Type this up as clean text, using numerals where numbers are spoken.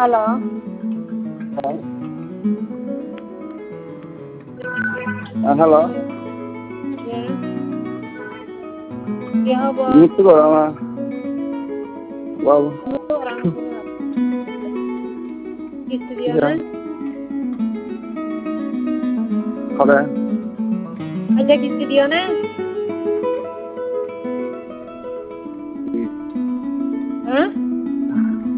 Halo. Halo. Ya. Ya apa? Itu kok sama. Wow. Orang di studio kan? Oke. Aja di studio